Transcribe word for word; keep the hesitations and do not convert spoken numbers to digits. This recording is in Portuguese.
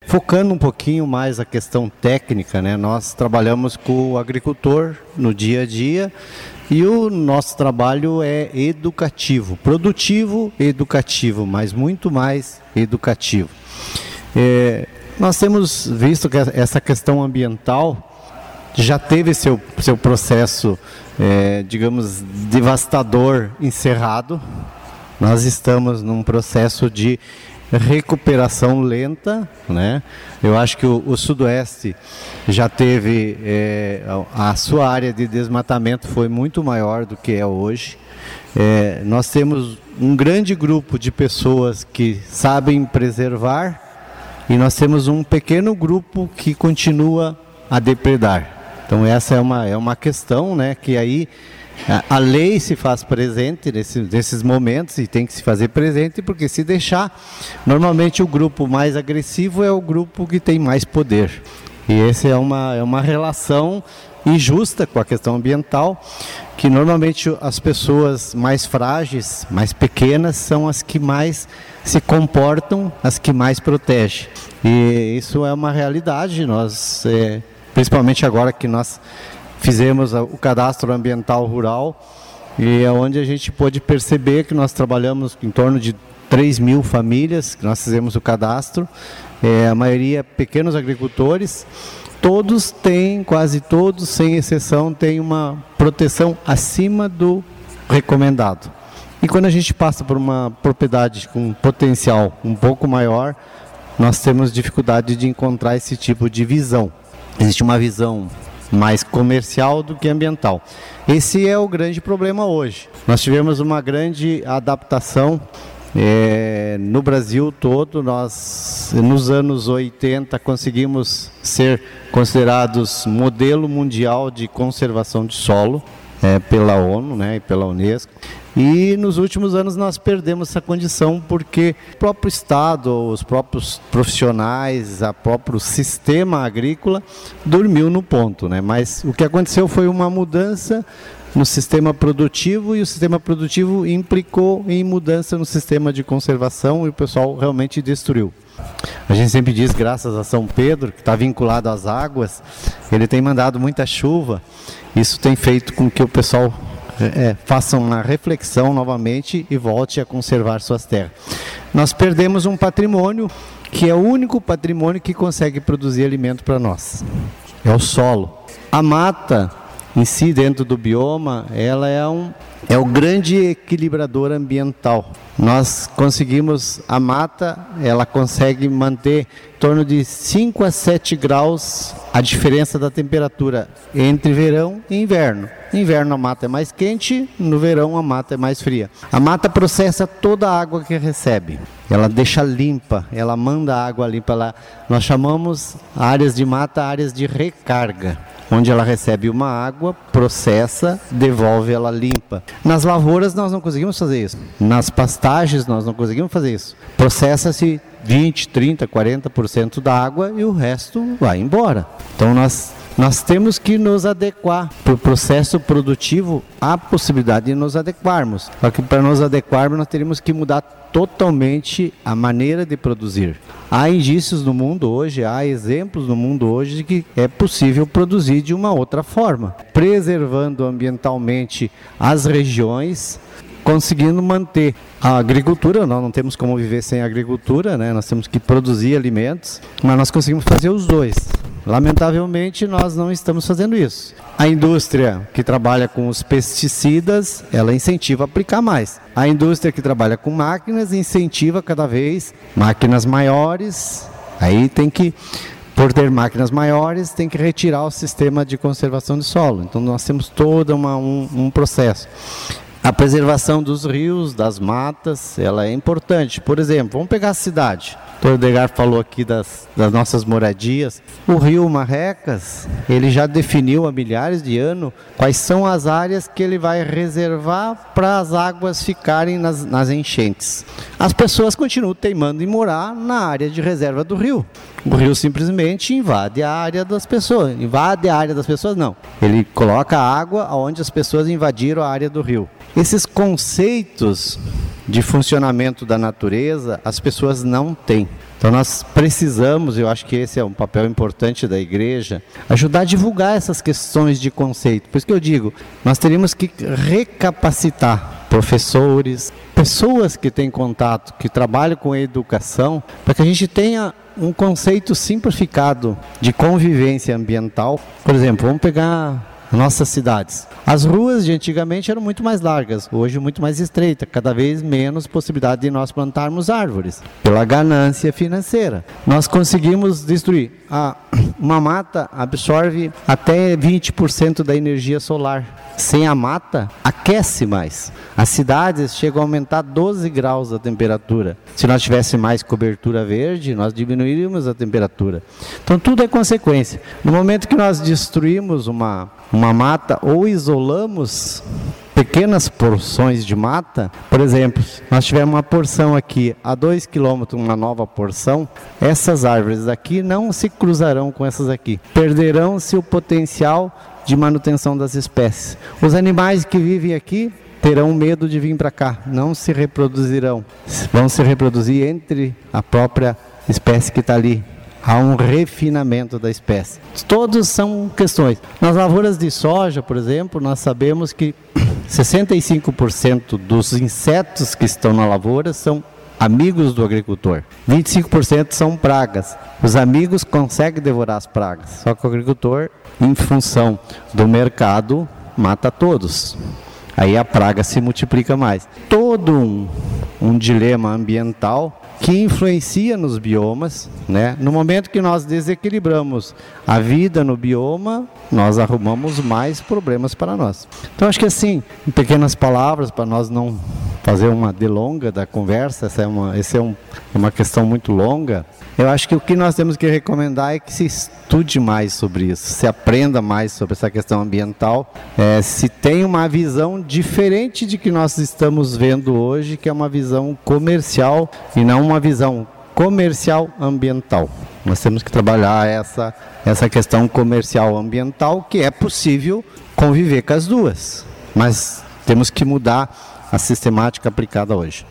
Focando um pouquinho mais a questão técnica, né? Nós trabalhamos com o agricultor no dia a dia e o nosso trabalho é educativo, produtivo e educativo, mas muito mais educativo. É, nós temos visto que essa questão ambiental já teve seu, seu processo, é, digamos, devastador encerrado. Nós estamos num processo de recuperação lenta, né? Eu acho que o, o Sudoeste já teve, é, a, a sua área de desmatamento foi muito maior do que é hoje. É, nós temos um grande grupo de pessoas que sabem preservar e nós temos um pequeno grupo que continua a depredar. Então essa é uma, é uma questão, né, que aí a, a lei se faz presente nesse, nesses momentos e tem que se fazer presente, porque se deixar, normalmente o grupo mais agressivo é o grupo que tem mais poder. E essa é uma, é uma relação injusta com a questão ambiental, que normalmente as pessoas mais frágeis, mais pequenas, são as que mais se comportam, as que mais protegem. E isso é uma realidade, nós... É, principalmente agora que nós fizemos o cadastro ambiental rural, e é onde a gente pôde perceber que nós trabalhamos em torno de três mil famílias, que nós fizemos o cadastro, é, a maioria pequenos agricultores, todos têm, quase todos, sem exceção, têm uma proteção acima do recomendado. E quando a gente passa por uma propriedade com potencial um pouco maior, nós temos dificuldade de encontrar esse tipo de visão. Existe uma visão mais comercial do que ambiental. Esse é o grande problema hoje. Nós tivemos uma grande adaptação é, no Brasil todo. Nós, nos anos oitenta, conseguimos ser considerados modelo mundial de conservação de solo é, pela ONU, né, e pela Unesco. E nos últimos anos nós perdemos essa condição porque o próprio Estado, os próprios profissionais, o próprio sistema agrícola dormiu no ponto, né? Mas o que aconteceu foi uma mudança no sistema produtivo e o sistema produtivo implicou em mudança no sistema de conservação e o pessoal realmente destruiu. A gente sempre diz, graças a São Pedro, que está vinculado às águas, ele tem mandado muita chuva, isso tem feito com que o pessoal... É, façam uma reflexão novamente e volte a conservar suas terras. Nós perdemos um patrimônio que é o único patrimônio que consegue produzir alimento para nós. É o solo. A mata em si, dentro do bioma, ela é, um, é o grande equilibrador ambiental. Nós conseguimos, a mata, ela consegue manter em torno de cinco a sete graus a diferença da temperatura entre verão e inverno. No inverno a mata é mais quente, no verão a mata é mais fria. A mata processa toda a água que recebe. Ela deixa limpa, ela manda a água limpa. Ela, nós chamamos áreas de mata áreas de recarga, onde ela recebe uma água, processa, devolve ela limpa. Nas lavouras nós não conseguimos fazer isso. Nas pastagens nós não conseguimos fazer isso. Processa-se vinte, trinta, quarenta por cento da água e o resto vai embora. Então nós... Nós temos que nos adequar para o processo produtivo, há possibilidade de nos adequarmos. Só que para nos adequarmos nós teríamos que mudar totalmente a maneira de produzir. Há indícios no mundo hoje, há exemplos no mundo hoje de que é possível produzir de uma outra forma, preservando ambientalmente as regiões, conseguindo manter a agricultura. Nós não temos como viver sem agricultura, né? Nós temos que produzir alimentos, mas nós conseguimos fazer os dois. Lamentavelmente, nós não estamos fazendo isso. A indústria que trabalha com os pesticidas, ela incentiva a aplicar mais. A indústria que trabalha com máquinas incentiva cada vez máquinas maiores. Aí tem que, por ter máquinas maiores, tem que retirar o sistema de conservação de solo. Então nós temos todo uma, um, um processo. A preservação dos rios, das matas, ela é importante. Por exemplo, vamos pegar a cidade. O doutor Edgar falou aqui das, das nossas moradias. O rio Marrecas, ele já definiu há milhares de anos quais são as áreas que ele vai reservar para as águas ficarem nas, nas enchentes. As pessoas continuam teimando em morar na área de reserva do rio. O rio simplesmente invade a área das pessoas. Invade a área das pessoas, não. Ele coloca água onde as pessoas invadiram a área do rio. Esses conceitos de funcionamento da natureza, as pessoas não têm. Então nós precisamos, eu acho que esse é um papel importante da igreja, ajudar a divulgar essas questões de conceito. Por isso que eu digo, nós teríamos que recapacitar professores, pessoas que têm contato, que trabalham com educação, para que a gente tenha um conceito simplificado de convivência ambiental. Por exemplo, vamos pegar nossas cidades. As ruas de antigamente eram muito mais largas, hoje muito mais estreitas, cada vez menos possibilidade de nós plantarmos árvores, pela ganância financeira. Nós conseguimos destruir. Ah, uma mata absorve até vinte por cento da energia solar. Sem a mata, aquece mais. As cidades chegam a aumentar doze graus a temperatura. Se nós tivéssemos mais cobertura verde, nós diminuiríamos a temperatura. Então tudo é consequência. No momento que nós destruímos uma, uma mata ou isolamos pequenas porções de mata, por exemplo, nós tivermos uma porção aqui a dois quilômetros, uma nova porção, essas árvores aqui não se cruzarão com essas aqui. Perderão-se o potencial de manutenção das espécies. Os animais que vivem aqui terão medo de vir para cá, não se reproduzirão, vão se reproduzir entre a própria espécie que está ali. Há um refinamento da espécie. Todos são questões. Nas lavouras de soja, por exemplo, nós sabemos que sessenta e cinco por cento dos insetos que estão na lavoura são amigos do agricultor. vinte e cinco por cento são pragas. Os amigos conseguem devorar as pragas, só que o agricultor, em função do mercado, mata todos. Aí a praga se multiplica mais. Todo um, um dilema ambiental que influencia nos biomas, né? No momento que nós desequilibramos a vida no bioma, nós arrumamos mais problemas para nós. Então acho que assim, em pequenas palavras, para nós não fazer uma delonga da conversa, essa é uma, essa é um, uma questão muito longa, eu acho que o que nós temos que recomendar é que se estude mais sobre isso, se aprenda mais sobre essa questão ambiental, é, se tenha uma visão diferente de que nós estamos vendo hoje, que é uma visão comercial e não uma visão comercial ambiental. Nós temos que trabalhar essa, essa questão comercial ambiental, que é possível conviver com as duas, mas temos que mudar a sistemática aplicada hoje.